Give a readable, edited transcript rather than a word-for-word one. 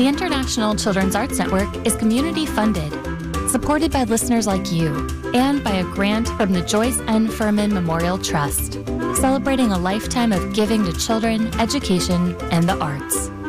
The International Children's Arts Network is community funded, supported by listeners like you, and by a grant from the Joyce N. Furman Memorial Trust, celebrating a lifetime of giving to children, education, and the arts.